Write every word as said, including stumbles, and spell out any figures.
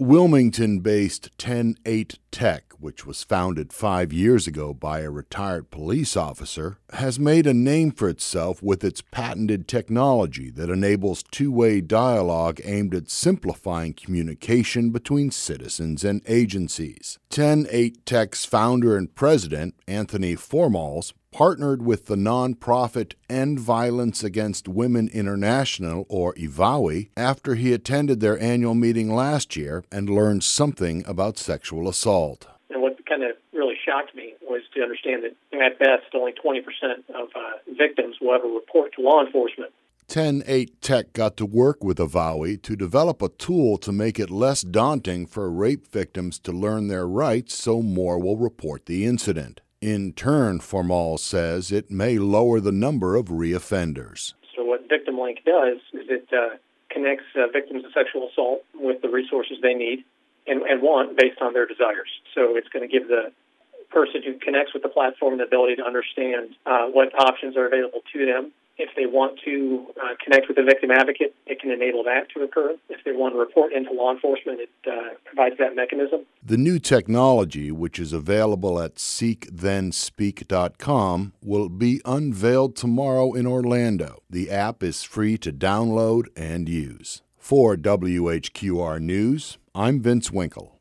Wilmington-based ten eight Tech, which was founded five years ago by a retired police officer, has made a name for itself with its patented technology that enables two-way dialogue aimed at simplifying communication between citizens and agencies. ten eight Tech's founder and president, Anthony Formals, partnered with the nonprofit End Violence Against Women International, or EVAWI, after he attended their annual meeting last year and learned something about sexual assault. And what kind of really shocked me was to understand that at best only twenty percent of uh, victims will ever report to law enforcement. ten eight Tech got to work with EVAWI to develop a tool to make it less daunting for rape victims to learn their rights so more will report the incident. In turn, Formal says it may lower the number of reoffenders. So what VictimLink does is it uh, connects uh, victims of sexual assault with the resources they need and, and want based on their desires. So it's going to give the person who connects with the platform the ability to understand uh, what options are available to them. If they want to uh, connect with a victim advocate, it can enable that to occur. If they want to report into law enforcement, it uh, provides that mechanism. The new technology, which is available at seek then speak dot com, will be unveiled tomorrow in Orlando. The app is free to download and use. For W H Q R News, I'm Vince Winkle.